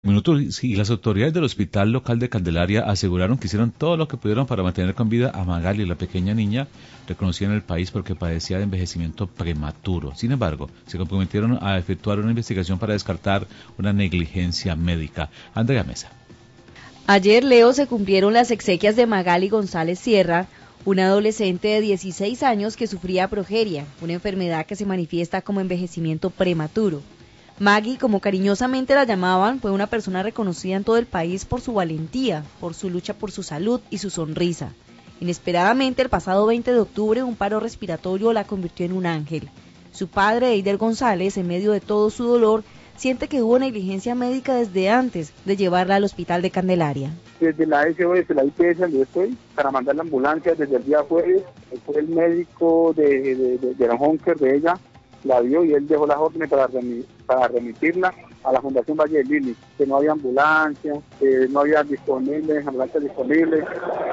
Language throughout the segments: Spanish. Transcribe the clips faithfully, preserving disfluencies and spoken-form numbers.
Minutos y las autoridades del Hospital Local de Candelaria aseguraron que hicieron todo lo que pudieron para mantener con vida a Magali, la pequeña niña reconocida en el país porque padecía de envejecimiento prematuro. Sin embargo, se comprometieron a efectuar una investigación para descartar una negligencia médica. Andrea Mesa. Ayer, Leo, se cumplieron las exequias de Magali González Sierra, una adolescente de dieciséis años que sufría progeria, una enfermedad que se manifiesta como envejecimiento prematuro. Maggie, como cariñosamente la llamaban, fue una persona reconocida en todo el país por su valentía, por su lucha por su salud y su sonrisa. Inesperadamente, el pasado veinte de octubre, un paro respiratorio la convirtió en un ángel. Su padre, Eider González, en medio de todo su dolor, siente que hubo negligencia médica desde antes de llevarla al hospital de Candelaria. Desde la S O S, la I P S, donde yo estoy, para mandar la ambulancia desde el día jueves, fue el médico de, de, de, de la Honker de ella, la vio y él dejó las órdenes para, remit, para remitirla a la Fundación Valle de Lili, que no había ambulancia, que no había disponibles, ambulancias disponibles.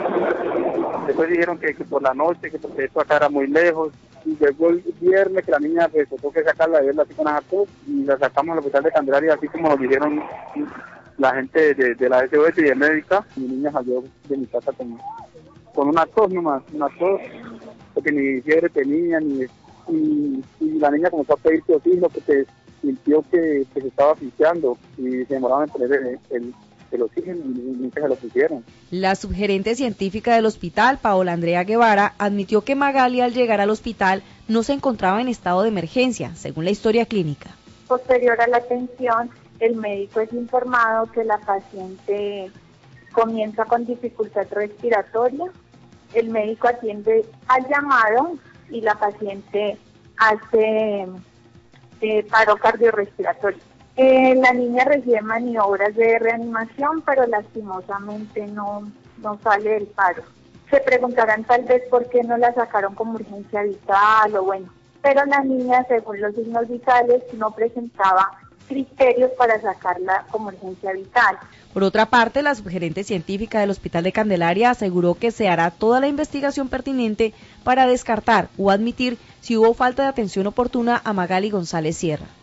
Después dijeron que, que por la noche, que porque esto acá era muy lejos. Y llegó el viernes que la niña pues, tocó que sacarla de verla así con tos y la sacamos al hospital de Candelaria, así como nos dijeron la gente de, de la S O S y de médica. Mi niña salió de mi casa con, con una tos nomás, una tos, porque ni fiebre tenía, ni... Y, y la niña comenzó a pedirse oxígeno porque sintió que, que se estaba asfixiando y se demoraba en poner el, el, el oxígeno y nunca se lo pusieron. La subgerente científica del hospital, Paola Andrea Guevara, admitió que Magali al llegar al hospital no se encontraba en estado de emergencia, según la historia clínica. Posterior a la atención, el médico es informado que la paciente comienza con dificultad respiratoria. El médico atiende al llamado y la paciente hace eh, paro cardiorrespiratorio. Eh, la niña recibe maniobras de reanimación, pero lastimosamente no, no sale del paro. Se preguntarán tal vez por qué no la sacaron como urgencia vital o bueno, pero la niña, según los signos vitales, no presentaba criterios para sacarla como urgencia vital. Por otra parte, la subgerente científica del Hospital de Candelaria aseguró que se hará toda la investigación pertinente para descartar o admitir si hubo falta de atención oportuna a Magali González Sierra.